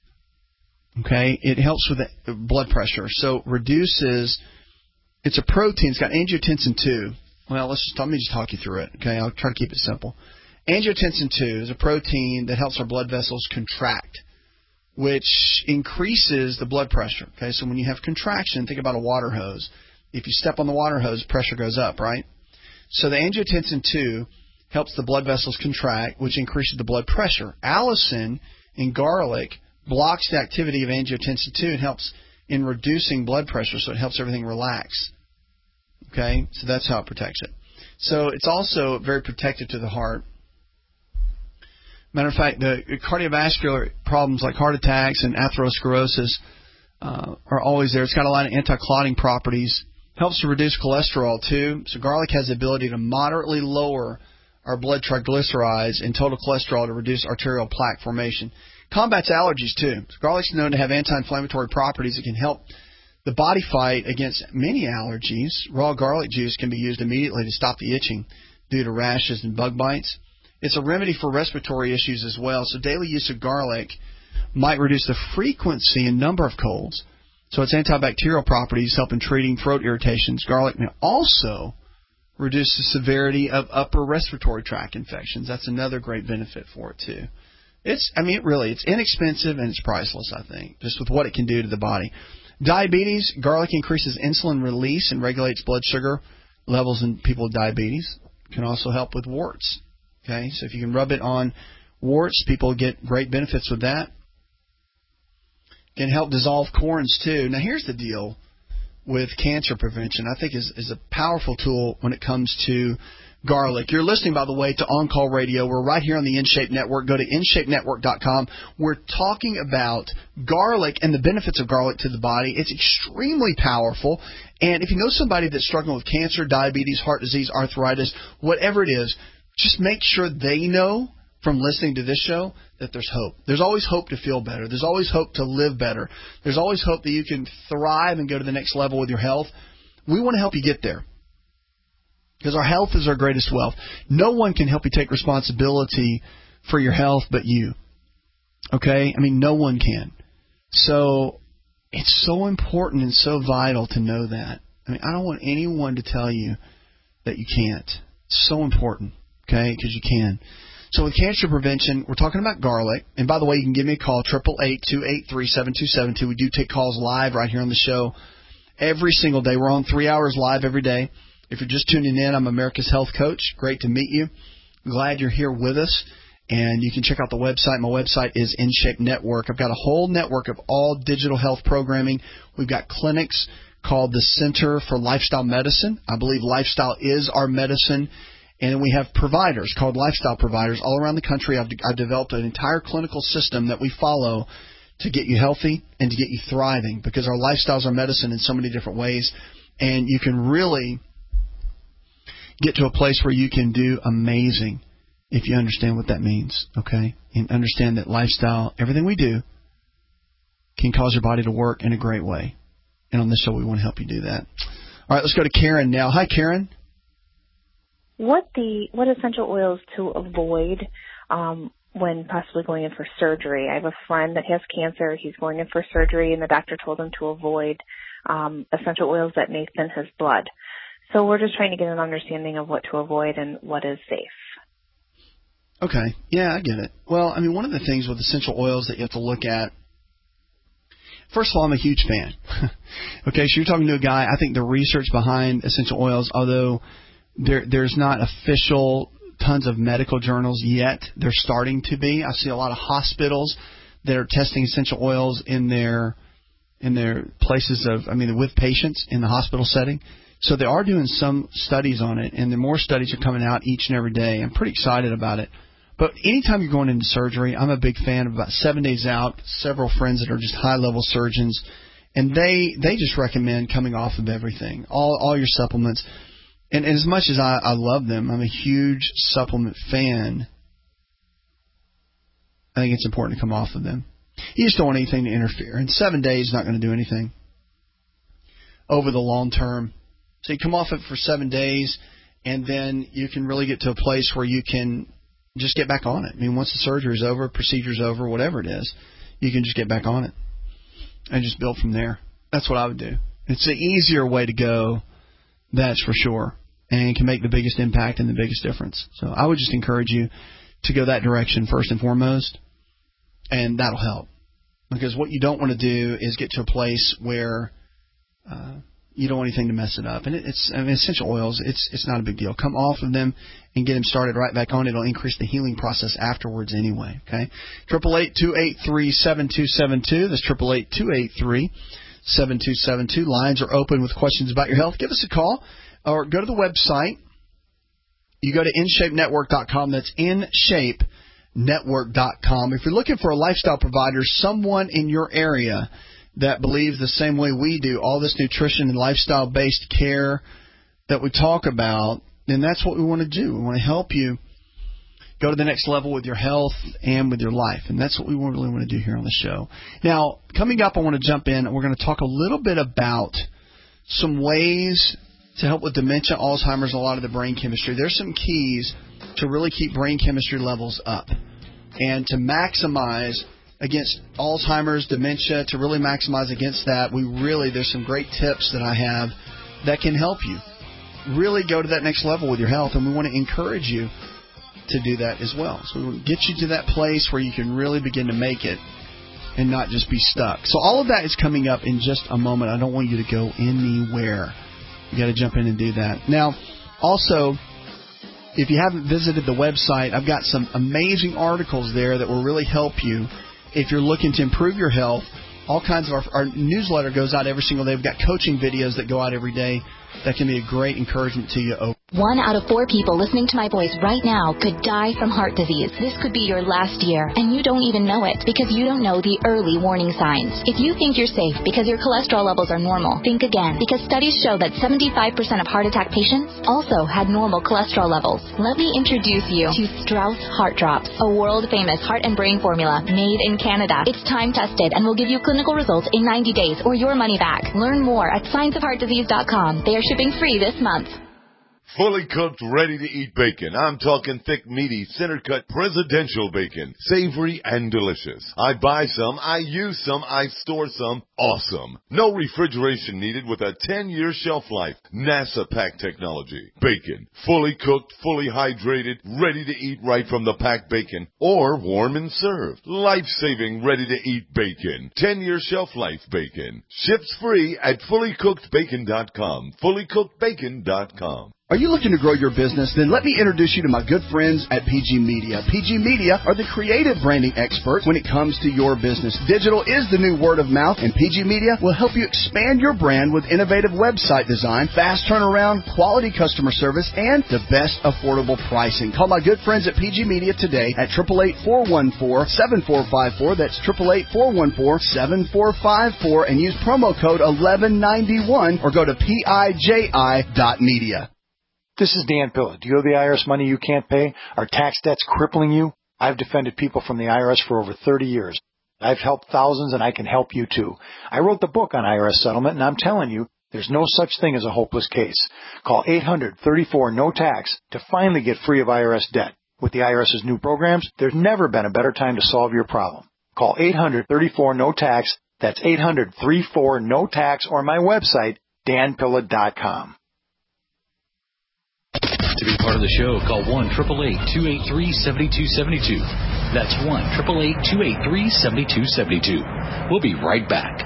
S3: Okay, it helps with the blood pressure. So reduces. It's a protein. It's got angiotensin two. Well, let's just let me just talk you through it. Okay, I'll try to keep it simple. Angiotensin two is a protein that helps our blood vessels contract, which increases the blood pressure. Okay, so when you have contraction, think about a water hose. If you step on the water hose, pressure goes up, right? So the angiotensin two helps the blood vessels contract, which increases the blood pressure. Allicin in garlic blocks the activity of angiotensin two and helps in reducing blood pressure, so it helps everything relax. Okay, so that's how it protects it. So it's also very protective to the heart. Matter of fact, the cardiovascular problems like heart attacks and atherosclerosis uh, are always there. It's got a lot of anti-clotting properties. Helps to reduce cholesterol too. So garlic has the ability to moderately lower our blood triglycerides and total cholesterol to reduce arterial plaque formation. Combats allergies, too. Garlic's known to have anti-inflammatory properties that can help the body fight against many allergies. Raw garlic juice can be used immediately to stop the itching due to rashes and bug bites. It's a remedy for respiratory issues as well, so daily use of garlic might reduce the frequency and number of colds. So its antibacterial properties help in treating throat irritations. Garlic may also reduce the severity of upper respiratory tract infections. That's another great benefit for it, too. It's, I mean, it really, it's inexpensive and it's priceless, I think, just with what it can do to the body. Diabetes, garlic increases insulin release and regulates blood sugar levels in people with diabetes. It can also help with warts. Okay, so if you can rub it on warts, people get great benefits with that. Can help dissolve corns, too. Now, here's the deal with cancer prevention. I think is, is a powerful tool when it comes to garlic. You're listening, by the way, to On Call Radio. We're right here on the InShape Network. Go to in shape network dot com. We're talking about garlic and the benefits of garlic to the body. It's extremely powerful. And if you know somebody that's struggling with cancer, diabetes, heart disease, arthritis, whatever it is, just make sure they know from listening to this show that there's hope. There's always hope to feel better. There's always hope to live better. There's always hope that you can thrive and go to the next level with your health. We want to help you get there because our health is our greatest wealth. No one can help you take responsibility for your health but you. Okay? I mean, no one can. So it's so important and so vital to know that. I mean, I don't want anyone to tell you that you can't. It's so important, okay, because you can. So with cancer prevention, we're talking about garlic. And by the way, you can give me a call, eight eight eight, two eight three, seven two seven two. We do take calls live right here on the show every single day. We're on three hours live every day. If you're just tuning in, I'm America's Health Coach. Great to meet you. Glad you're here with us. And you can check out the website. My website is InShape Network. I've got a whole network of all digital health programming. We've got clinics called the Center for Lifestyle Medicine. I believe lifestyle is our medicine. And then we have providers called lifestyle providers all around the country. I've, I've developed an entire clinical system that we follow to get you healthy and to get you thriving because our lifestyles are medicine in so many different ways. And you can really get to a place where you can do amazing if you understand what that means, okay? And understand that lifestyle, everything we do, can cause your body to work in a great way. And on this show, we want to help you do that. All right, let's go to Karen now. Hi, Karen.
S20: What the what essential oils to avoid um, when possibly going in for surgery? I have a friend that has cancer. He's going in for surgery, and the doctor told him to avoid um, essential oils that may thin his blood. So we're just trying to get an understanding of what to avoid and what is safe.
S3: Okay. Yeah, I get it. Well, I mean, one of the things with essential oils that you have to look at, first of all, I'm a huge fan. Okay, so you're talking to a guy, I think the research behind essential oils, although there there's not official tons of medical journals yet, they're starting to be. I see a lot of hospitals that are testing essential oils in their in their places of, I mean, with patients in the hospital setting. So they are doing some studies on it, and the more studies are coming out each and every day. I'm pretty excited about it. But anytime you're going into surgery, I'm a big fan of about seven days out, several friends that are just high-level surgeons, and they they just recommend coming off of everything, all all your supplements. And, and as much as I, I love them, I'm a huge supplement fan, I think it's important to come off of them. You just don't want anything to interfere. And seven days is not going to do anything over the long term. So you come off it for seven days, and then you can really get to a place where you can just get back on it. I mean, once the surgery is over, procedure's over, whatever it is, you can just get back on it and just build from there. That's what I would do. It's the easier way to go, that's for sure, and can make the biggest impact and the biggest difference. So I would just encourage you to go that direction first and foremost, and that'll help. Because what you don't want to do is get to a place where uh, you don't want anything to mess it up. And it, it's, I mean, essential oils, it's it's not a big deal. Come off of them and get them started right back on. It'll increase the healing process afterwards anyway. Okay, eight eight eight, two eight three, seven two seven two. That's eight eight eight, two eight three, seven two seven two. Lines are open with questions about your health. Give us a call or go to the website. You go to in shape network dot com. That's in shape network dot com. If you're looking for a lifestyle provider, someone in your area that believes the same way we do, all this nutrition and lifestyle-based care that we talk about, then that's what we want to do. We want to help you go to the next level with your health and with your life. And that's what we really want to do here on the show. Now, coming up, I want to jump in, and we're going to talk a little bit about some ways to help with dementia, Alzheimer's, and a lot of the brain chemistry. There's some keys to really keep brain chemistry levels up and to maximize against Alzheimer's, dementia, to really maximize against that. We really, there's some great tips that I have that can help you really go to that next level with your health, and we want to encourage you to do that as well. So we want to get you to that place where you can really begin to make it and not just be stuck. So all of that is coming up in just a moment. I don't want you to go anywhere. You got to jump in and do that. Now, also, if you haven't visited the website, I've got some amazing articles there that will really help you if you're looking to improve your health. All kinds of our, our newsletter goes out every single day. We've got coaching videos that go out every day that can be a great encouragement to you.
S21: One out of four people listening to my voice right now could die from heart disease. This could be your last year, and you don't even know it because you don't know the early warning signs. If you think you're safe because your cholesterol levels are normal, think again, because studies show that seventy-five percent of heart attack patients also had normal cholesterol levels. Let me introduce you to Strauss Heart Drops, a world-famous heart and brain formula made in Canada. It's time-tested and will give you clinical results in ninety days or your money back. Learn more at science of heart disease dot com. They are shipping free this month.
S22: Fully cooked, ready-to-eat bacon. I'm talking thick, meaty, center-cut presidential bacon. Savory and delicious. I buy some, I use some, I store some. Awesome. No refrigeration needed with a ten-year shelf life. NASA pack technology. Bacon. Fully cooked, fully hydrated, ready to eat right from the packed bacon. Or warm and served. Life-saving, ready-to-eat bacon. ten-year shelf life bacon. Ships free at fully cooked bacon dot com. fully cooked bacon dot com.
S15: Are you looking to grow your business? Then let me introduce you to my good friends at P G Media. P G Media are the creative branding experts when it comes to your business. Digital is the new word of mouth, and P G Media will help you expand your brand with innovative website design, fast turnaround, quality customer service, and the best affordable pricing. Call my good friends at P G Media today at eight eight eight, four one four, seven four five four. That's eight eight eight, four one four, seven four five four, and use promo code eleven ninety-one or go to P I J I dot media.
S23: This is Dan Pilla. Do you owe the I R S money you can't pay? Are tax debts crippling you? I've defended people from the I R S for over thirty years. I've helped thousands, and I can help you too. I wrote the book on I R S settlement, and I'm telling you, there's no such thing as a hopeless case. Call eight hundred, thirty-four, no tax to finally get free of I R S debt. With the IRS's new programs, there's never been a better time to solve your problem. Call eight hundred, thirty-four, no tax. That's eight hundred, thirty-four, no tax, or my website, dan pilla dot com.
S11: To be part of the show, call one eight eight eight, two eight three, seven two seven two. That's one eight eight eight, two eight three, seven two seven two. We'll be right back.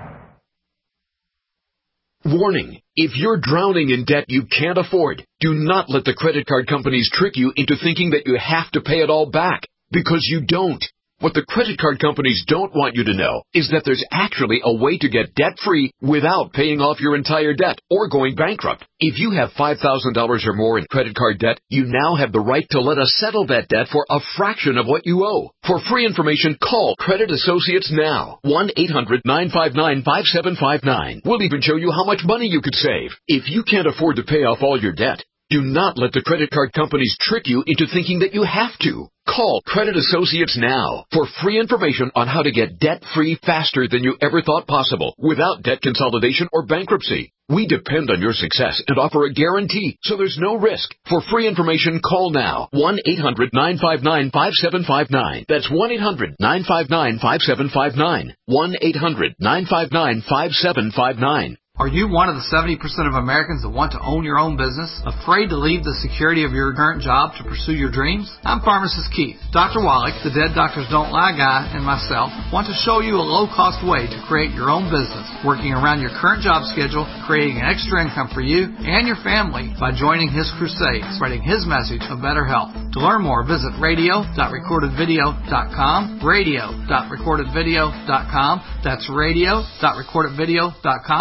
S18: Warning. If you're drowning in debt you can't afford, do not let the credit card companies trick you into thinking that you have to pay it all back, because you don't. What the credit card companies don't want you to know is that there's actually a way to get debt-free without paying off your entire debt or going bankrupt. If you have five thousand dollars or more in credit card debt, you now have the right to let us settle that debt for a fraction of what you owe. For free information, call Credit Associates now. one eight hundred, nine five nine, five seven five nine. We'll even show you how much money you could save. If you can't afford to pay off all your debt, do not let the credit card companies trick you into thinking that you have to. Call Credit Associates now for free information on how to get debt-free faster than you ever thought possible without debt consolidation or bankruptcy. We depend on your success and offer a guarantee, so there's no risk. For free information, call now. one eight hundred, nine five nine, five seven five nine. That's one eight hundred, nine five nine, five seven five nine. one eight hundred, nine five nine, five seven five nine.
S24: Are you one of the seventy percent of Americans that want to own your own business? Afraid to leave the security of your current job to pursue your dreams? I'm Pharmacist Keith. Doctor Wallach, the Dead Doctors Don't Lie guy, and myself want to show you a low-cost way to create your own business, working around your current job schedule, creating an extra income for you and your family by joining his crusade, spreading his message of better health. To learn more, visit radio dot recorded video dot com, radio dot recorded video dot com. That's radio dot recorded video dot com.
S22: Have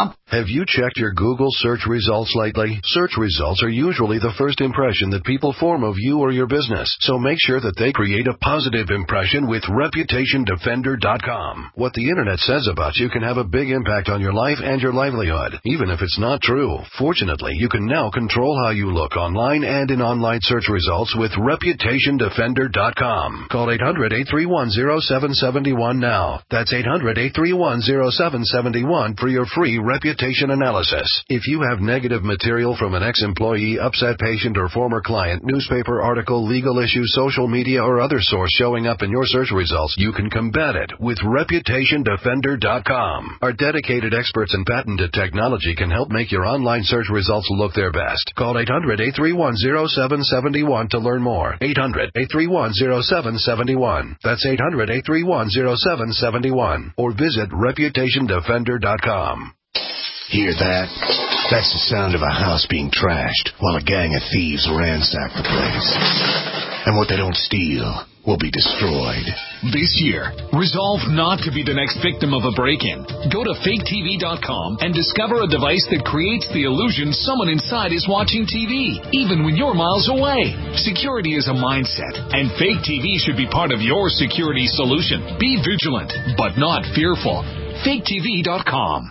S5: Have you checked your Google search results lately? Search results are usually the first impression that people form of you or your business, so make sure that they create a positive impression with Reputation Defender dot com. What the internet says about you can have a big impact on your life and your livelihood, even if it's not true. Fortunately, you can now control how you look online and in online search results with Reputation Defender dot com. Call eight hundred, eight three one, zero seven seven one now. That's eight hundred, eight three one, zero seven seven one for your free reputation analysis. If you have negative material from an ex-employee, upset patient, or former client, newspaper article, legal issue, social media, or other source showing up in your search results, you can combat it with Reputation Defender dot com. Our dedicated experts in patented technology can help make your online search results look their best. Call eight hundred, eight three one, zero seven seven one to learn more. eight hundred, eight three one, zero seven seven one. That's eight hundred, eight three one, zero seven seven one. Or visit Reputation Defender dot com.
S1: Hear that? That's the sound of a house being trashed while a gang of thieves ransack the place. And what they don't steal will be destroyed.
S8: This year, resolve not to be the next victim of a break-in. Go to fake T V dot com and discover a device that creates the illusion someone inside is watching T V, even when you're miles away. Security is a mindset, and Fake T V should be part of your security solution. Be vigilant, but not fearful. fake T V dot com.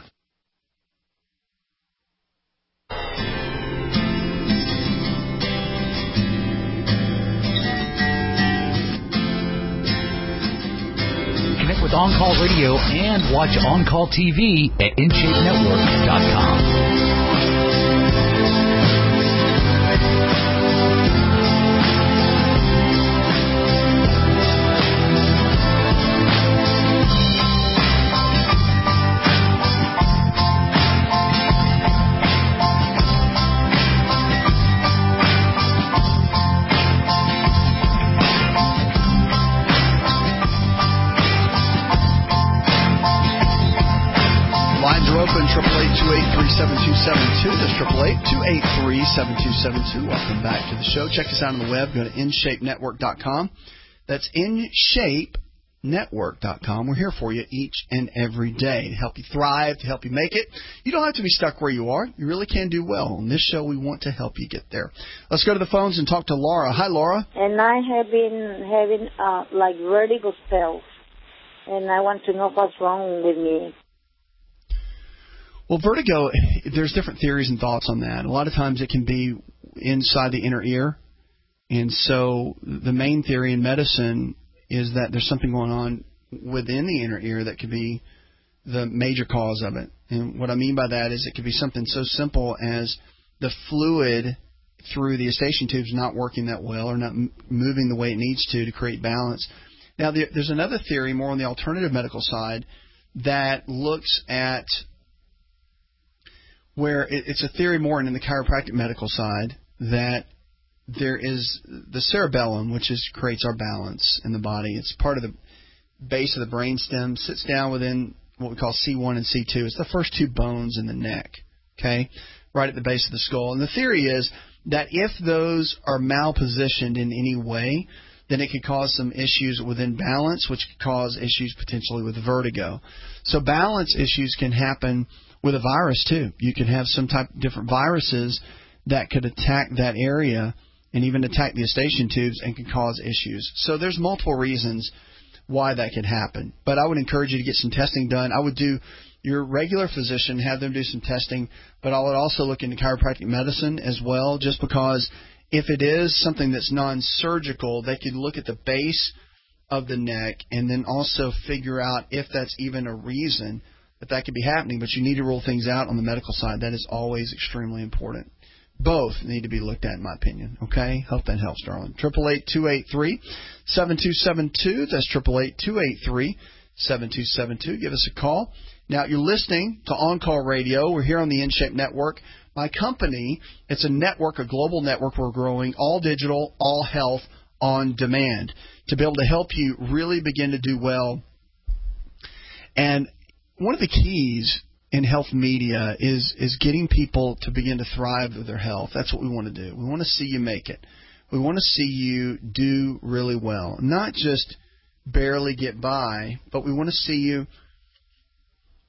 S11: Connect with On Call Radio and watch On Call T V at in shape network dot com.
S3: seven two seven two. That's triple eight, two eight three, seven two seven two. Welcome back to the show. Check us out on the web. Go to in shape network dot com. That's in shape network dot com. We're here for you each and every day to help you thrive, to help you make it. You don't have to be stuck where you are. You really can do well. On this show, we want to help you get there. Let's go to the phones and talk to Laura. Hi, Laura.
S2: And I have been having uh, like vertigo spells, and I want to know what's wrong with me.
S3: Well, vertigo, there's different theories and thoughts on that. A lot of times it can be inside the inner ear. And so the main theory in medicine is that there's something going on within the inner ear that could be the major cause of it. And what I mean by that is it could be something so simple as the fluid through the eustachian tubes not working that well or not m- moving the way it needs to to create balance. Now, there, there's another theory more on the alternative medical side that looks at where it, it's a theory more in the chiropractic medical side that there is the cerebellum, which is creates our balance in the body. It's part of the base of the brainstem, sits down within what we call C one and C two. It's the first two bones in the neck, okay, right at the base of the skull. And the theory is that if those are malpositioned in any way, then it could cause some issues within balance, which could cause issues potentially with vertigo. So balance issues can happen with a virus too. You can have some type of different viruses that could attack that area and even attack the eustachian tubes and can cause issues. So there's multiple reasons why that could happen. But I would encourage you to get some testing done. I would do your regular physician, have them do some testing, but I would also look into chiropractic medicine as well, just because if it is something that's non-surgical, they could look at the base of the neck and then also figure out if that's even a reason that that could be happening. But you need to rule things out on the medical side. That is always extremely important. Both need to be looked at, in my opinion. Okay? Hope that helps, darling. triple eight, two eight three, seven two seven two. That's triple eight, two eight three, seven two seven two. Give us a call. Now, you're listening to On Call Radio. We're here on the InShape Network. My company, it's a network, a global network we're growing, all digital, all health, on demand, to be able to help you really begin to do well. And one of the keys in health media is is getting people to begin to thrive with their health. That's what we want to do. We want to see you make it. We want to see you do really well, not just barely get by, but we want to see you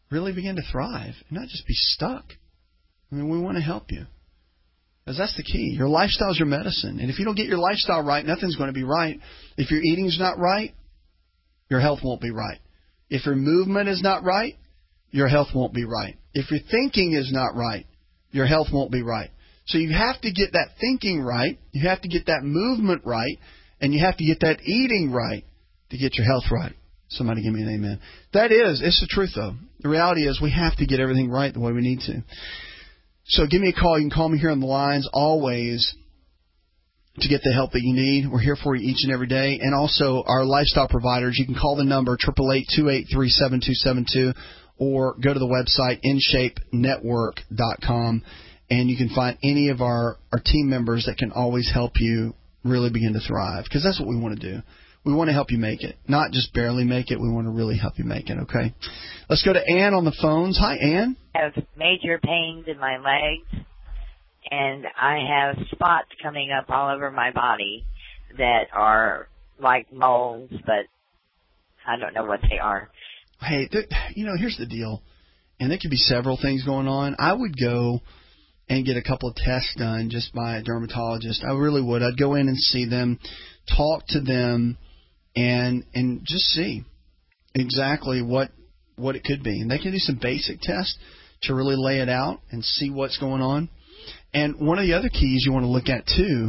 S3: really begin to thrive and not just be stuck. I mean, we want to help you. Because that's the key. Your lifestyle is your medicine. And if you don't get your lifestyle right, nothing's going to be right. If your eating's not right, your health won't be right. If your movement is not right, your health won't be right. If your thinking is not right, your health won't be right. So you have to get that thinking right, you have to get that movement right, and you have to get that eating right to get your health right. Somebody give me an amen. That is, it's the truth though. The reality is we have to get everything right the way we need to. So give me a call. You can call me here on the lines always to get the help that you need. We're here for you each and every day. And also our lifestyle providers, you can call the number, eight eight eight, two eight three, seven two seven two, or go to the website, in shape network dot com, and you can find any of our, our team members that can always help you really begin to thrive, because that's what we want to do. We want to help you make it, not just barely make it. We want to really help you make it, okay? Let's go to Ann on the phones. Hi, Ann.
S4: I have major pains in my legs, and I have spots coming up all over my body that are like moles, but I don't know what they are.
S3: Hey, th- you know, here's the deal, and there could be several things going on. I would go and get a couple of tests done just by a dermatologist. I really would. I'd go in and see them, talk to them, and and just see exactly what what it could be. And they can do some basic tests to really lay it out and see what's going on. And one of the other keys you want to look at, too,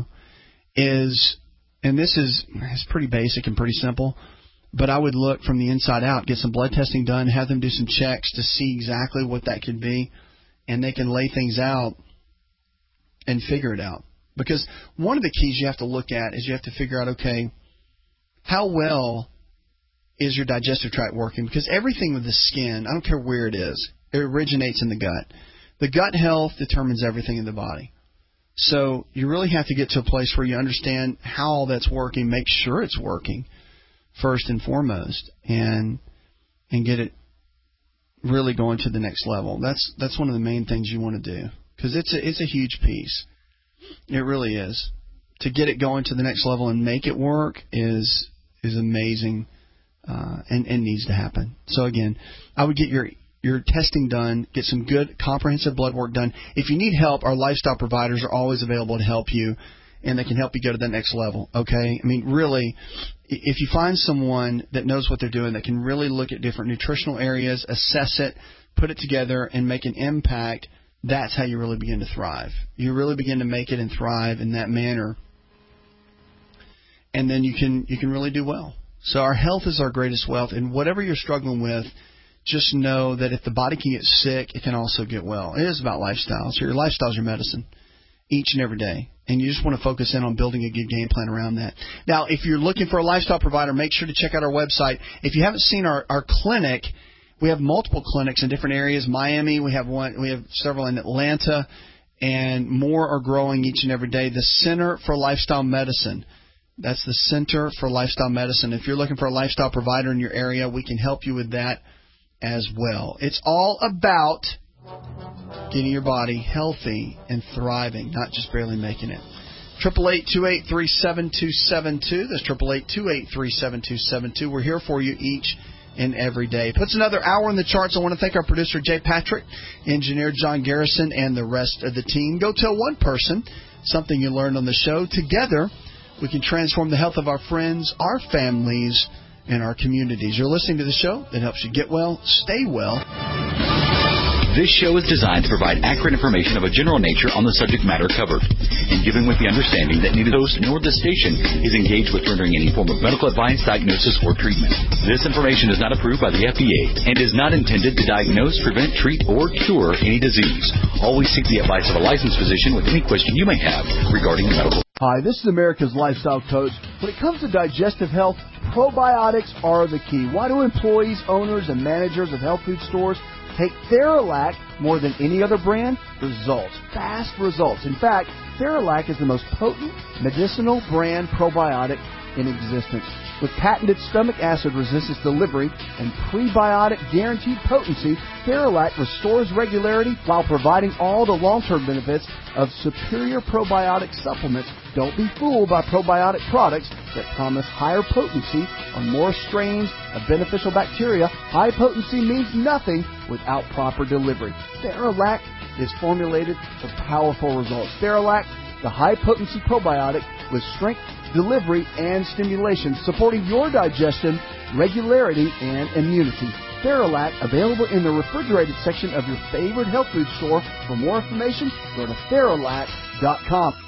S3: is, and this is, is pretty basic and pretty simple, but I would look from the inside out, get some blood testing done, have them do some checks to see exactly what that could be, and they can lay things out and figure it out. Because one of the keys you have to look at is you have to figure out, okay, how well is your digestive tract working? Because everything with the skin, I don't care where it is, it originates in the gut. The gut health determines everything in the body. So you really have to get to a place where you understand how all that's working, make sure it's working first and foremost, and and get it really going to the next level. That's that's one of the main things you want to do, because it's a, it's a huge piece. It really is. To get it going to the next level and make it work is is amazing, uh, and, and needs to happen. So again, I would get your your testing done, get some good comprehensive blood work done. If you need help, our lifestyle providers are always available to help you, and they can help you go to the next level, okay? I mean, really, if you find someone that knows what they're doing, that can really look at different nutritional areas, assess it, put it together, and make an impact, that's how you really begin to thrive. You really begin to make it and thrive in that manner, and then you can you can really do well. So our health is our greatest wealth, and whatever you're struggling with, just know that if the body can get sick, it can also get well. It is about lifestyle. So your lifestyle is your medicine each and every day, and you just want to focus in on building a good game plan around that. Now, if you're looking for a lifestyle provider, make sure to check out our website. If you haven't seen our, our clinic, we have multiple clinics in different areas. Miami, we have one, we have several in Atlanta, and more are growing each and every day. The Center for Lifestyle Medicine. That's the Center for Lifestyle Medicine. If you're looking for a lifestyle provider in your area, we can help you with that as well. It's all about getting your body healthy and thriving, not just barely making it. eight eight eight, two eight three, seven two seven two. That's eight eight eight, two eight three, seven two seven two. We're here for you each and every day. Puts another hour in the charts. I want to thank our producer, Jay Patrick, engineer John Garrison, and the rest of the team. Go tell one person something you learned on the show. Together, we can transform the health of our friends, our families, and our communities. You're listening to the show that helps you get well, stay well.
S6: This show is designed to provide accurate information of a general nature on the subject matter covered, and given with the understanding that neither host nor the station is engaged with rendering any form of medical advice, diagnosis, or treatment. This information is not approved by the F D A and is not intended to diagnose, prevent, treat, or cure any disease. Always seek the advice of a licensed physician with any question you may have regarding medical.
S15: Hi, this is America's Lifestyle Coach. When it comes to digestive health, probiotics are the key. Why do employees, owners, and managers of health food stores take Theralac more than any other brand? Results. Fast results. In fact, Theralac is the most potent medicinal brand probiotic in existence. With patented stomach acid resistance delivery and prebiotic guaranteed potency, Theralac restores regularity while providing all the long-term benefits of superior probiotic supplements. Don't be fooled by probiotic products that promise higher potency on more strains of beneficial bacteria. High potency means nothing without proper delivery. Theralac is formulated for powerful results. Theralac, the high-potency probiotic with strength, delivery, and stimulation, supporting your digestion, regularity, and immunity. Theralac, available in the refrigerated section of your favorite health food store. For more information, go to Theralac dot com.